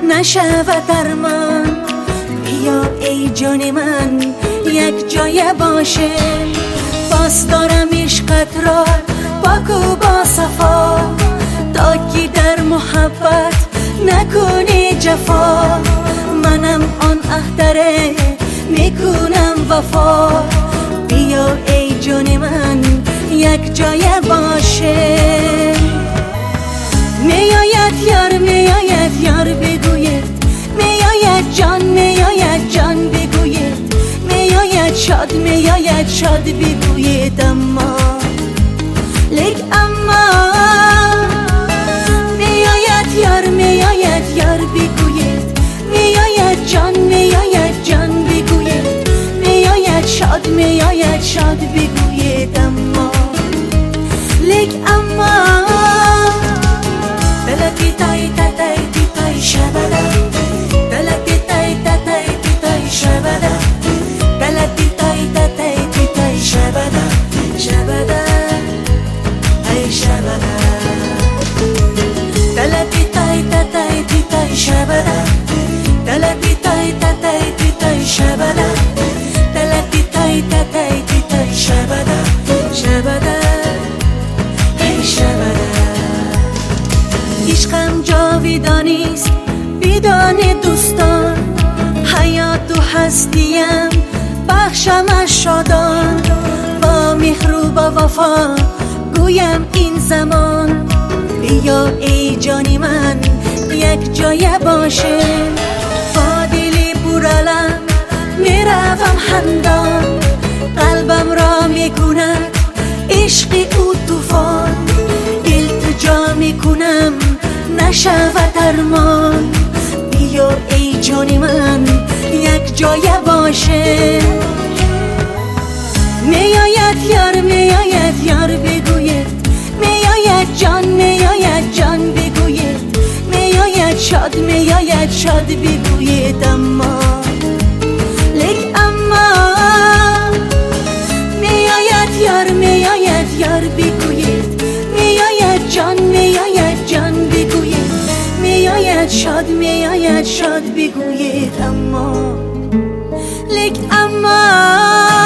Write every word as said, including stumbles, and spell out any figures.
نشود درمان. بیا ای جان من یک جای باشه، باز دارم عشقت را پاک و با صفا، تا که در محبت نکنی جفا. منم آن اختره میکنم وفا، بیا ای جان من یک جای باشه. میاید یار میاید یار بگوید، میاید جان میاید جان بگوید، میاید شاد میاید شاد بگوید. اما لیک اما میاید یار میاید یار بگوید، میاید جان میاید جان بگوید، میاید شاد میاید شاد بگوید. اما لیک اما دلتی تای تای تای شبدا، دلتی تای تای تای شبدا، دلتی تای تای تای شبدا شبدا ای شبدا، دلتی تای تای تای شبدا، دلتی تای تای تای شبدا، دلتی تای تای تای شبدا شبدا ای شبدا. عشقم جاویدانیست بدون دوستان، حیات و هستیم بخشم از شادان. با مهر و با وفا گویم این زمان، بیا ای جانی من یک جای باشه. با دلی پرالم میروم خندان، قلبم را میکند عشق او طوفان. التجا میکنم نشود درمان، بیا ای جان من یک جای باشه. میاید یار میاید یار بگوید، میاید جان میاید جان بگوید، میاید شاد میاید شاد بگوید. اما لیک اما میاید یار میاید یار بگوید، میاید جان میاید جان بگوید، میاید شاد میاید شاد بگوید. اما لیک اما